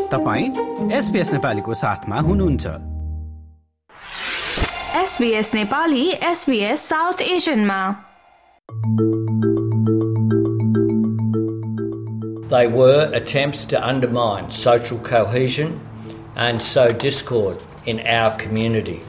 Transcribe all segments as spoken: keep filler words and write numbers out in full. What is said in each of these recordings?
तपाईं एसपीएस नेपालीको साथमा हुनुहुन्छ। एसबीएस नेपाली एसबीएस साउथ एशियनमा। They were attempts to undermine social cohesion and sow discord in our community.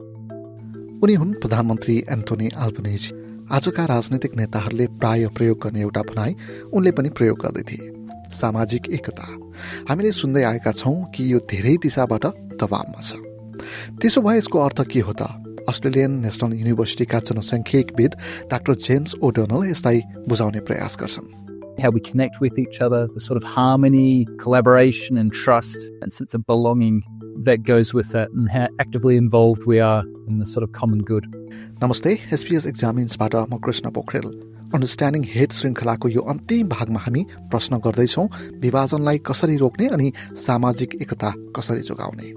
उनी हुन् प्रधानमन्त्री एन्थोनी अल्बनेजी। आजका राजनीतिक नेताहरूले प्राय प्रयोग गर्ने एउटा भनाइ उनले पनि प्रयोग गर्दै थिए, सामाजिक एकता। हामीले सुन्दै आएका छौं कि यो धेरै दिशाबाट दबावमा छ। त्यसो भए यसको अर्थ के हो त? अस्ट्रेलियन नेशनल युनिभर्सिटीका जनसङ्ख्यिकविद डाक्टर जेम्स ओडोनल यसलाई बुझाउने प्रयास गर्छन्। How we connect with each other, the sort of harmony, collaboration and trust and sense of belonging that goes with that, and how actively involved we are in the sort of common good. नमस्ते, S P S एक्जामिन्सबाट म Krishna Pokharel. Understanding hate श्रृङ्खलाको यो अन्तिम भागमा हामी प्रश्न गर्दैछौँ विभाजनलाई कसरी रोक्ने अनि सामाजिक एकता कसरी जोगाउने।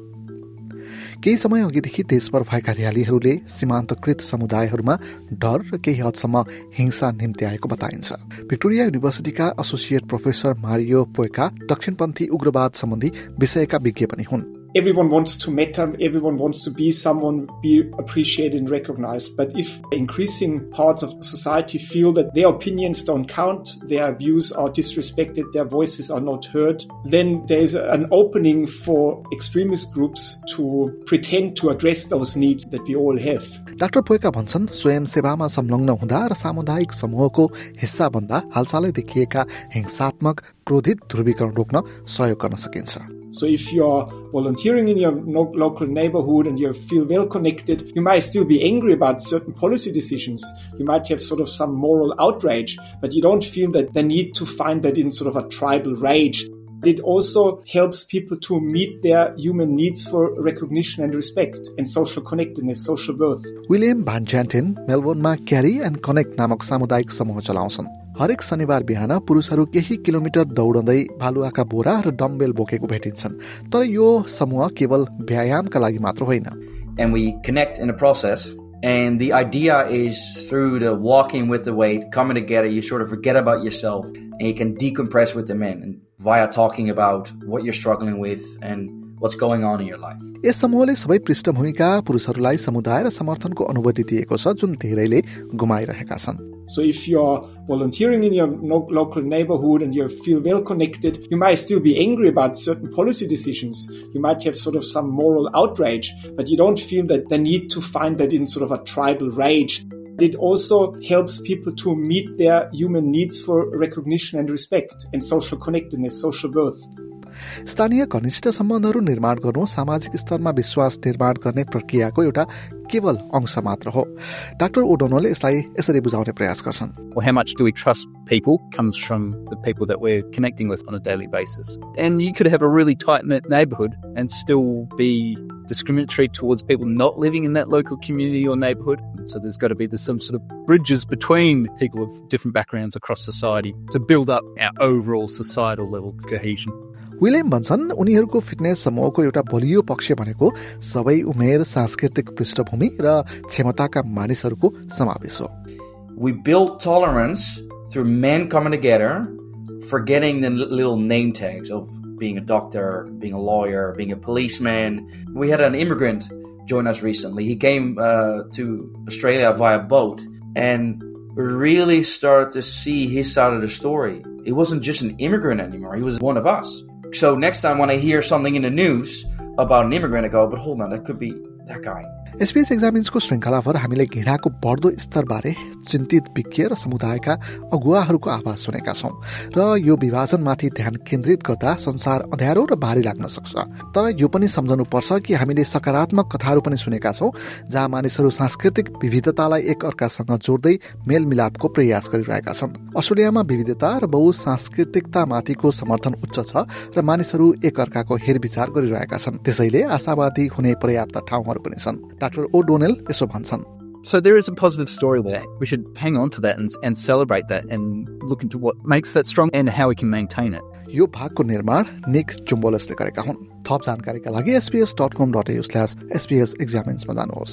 केही समय अघिदेखि देशभर भएका र्यालीहरूले सीमान्तकृत समुदायहरूमा डर र केही हदसम्म हिंसा निम्ति आएको बताइन्छ। भिक्टोरिया युनिभर्सिटीका एसोसिएट प्रोफेसर मारियो पोएका दक्षिणपन्थी उग्रवाद सम्बन्धी विषयका विज्ञ पनि हुन्। Everyone wants to matter, everyone wants to be someone, be appreciated and recognized. But if increasing parts of society feel that their opinions don't count, their views are disrespected, their voices are not heard, then there's an opening for extremist groups to pretend to address those needs that we all have. Doctor Peucker भन्छन् स्वयंसेवामा संलग्न हुँदा र सामुदायिक समूहको हिस्सा बन्दा हालसालै देखिएका हिंसात्मक क्रोधित ध्रुवीकरण रोक्न सहयोग गर्न सकिन्छ। So if you're volunteering in your no- local neighborhood and you feel well connected, you might still be angry about certain policy decisions. You might have sort of some moral outrage, but you don't feel that the need to find that in sort of a tribal rage. It also helps people to meet their human needs for recognition and respect and social connectedness, social worth. William van Zanten मेलबोर्नमा carry and connect नामक सामुदायिक समूह चलाउँछन्। हरेक शनिबार बिहान पुरुषहरू केही kilometre दौडँदै भालुवाका बोरा र डम्बेल बोकेको भेटिन्छन्। तर यो समूह केवल व्यायामका लागि मात्र होइन। And we connect in a process, and the idea is through the walking with the weight, coming together, you sort of forget about yourself and you can decompress with the men and via talking about what you're struggling with and what's going on in your life. यस समूहले सबै पृष्ठभूमिका पुरुषहरूलाई समुदाय र समर्थनको अनुभूति दिएको छ जुन धेरैले गुमाइरहेका छन्। So if you're volunteering in your no- local neighborhood and you feel well connected, you might still be angry about certain policy decisions. You might have sort of some moral outrage, but you don't feel that the need to find that in sort of a tribal rage. It also helps people to meet their human needs for recognition and respect and social connectedness, social worth. स्थानीय घनिष्ठ सम्बन्धहरू निर्माण गर्नु सामाजिक स्तरमा विश्वास निर्माण गर्ने प्रक्रियाको एउटा केवल अंश मात्र हो। डाक्टर ओडोनलले यसलाई यसरी बुझाउने प्रयास गर्छन्। Well, how much do we trust people comes from the people that we're connecting with on a daily basis. And you could have a really tight-knit neighborhood and still be discriminatory towards people not living in that local community or neighborhood. So there's got to be this, some sort of bridges between people of different backgrounds across society to build up our overall societal level cohesion. William भन्छन् उनीहरूको fitness समूहको एउटा बलियो पक्ष भनेको सबै उमेर, सांस्कृतिक पृष्ठभूमि र क्षमताका मानिसहरूको समावेश हो। We build tolerance through men coming together, forgetting the little name tags of being a doctor, being a lawyer, being a policeman. We had an immigrant join us recently. He came uh, to Australia via boat and really started to see his side of the story. He wasn't just an immigrant anymore. He was one of us. So next time when I hear something in the news about an immigrant, I go, but hold on, that could be that guy. SBS एक्जामिन्सको श्रृङ्खलाभर हामीले घृणाको बढ्दो स्तरबारे चिन्तित विज्ञ र समुदायका अगुवाहरूको आवाज सुनेका छौं र यो विभाजनमाथि ध्यान केन्द्रित गर्दा संसार अँध्यारो र भारी लाग्न सक्छ। तर यो पनि सम्झनु पर्छ कि हामीले सकारात्मक कथाहरू पनि सुनेका छौं जहाँ मानिसहरू सांस्कृतिक विविधतालाई एक अर्कासँग जोड्दै मेलमिलापको प्रयास गरिरहेका छन्। अस्ट्रेलियामा विविधता र बहुसांस्कृतिकतामाथिको समर्थन उच्च छ र मानिसहरू एक अर्काको हेरविचार गरिरहेका छन्। त्यसैले आशावादी हुने पर्याप्त ठाउँहरू पनि छन्। डाक्टर ओडोनेल यसो भन्छन्। So there is a positive story there. We should hang on to that and, and celebrate that and look into what makes that strong and how we can maintain it. यो भागको निर्माण निक जुम्बोलसले गरेका हुन्। थप जानकारीका लागि S B S dot com dot A U slash S B S एक्जामिन्समा जानुहोस्।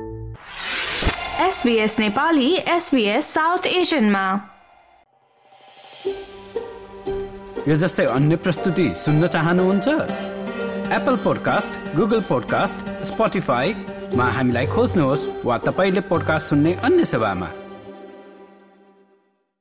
एसबीएस नेपाली एसबीएस साउथ एशियनमा यो जस्तै अन्य प्रस्तुति सुन्न चाहनुहुन्छ? एप्पल पोडकास्ट, गुगल पोडकास्ट, स्पोटिफाईमा हामीलाई खोज्नुहोस् वा तपाईले पोडकास्ट सुन्ने अन्य सेवामा।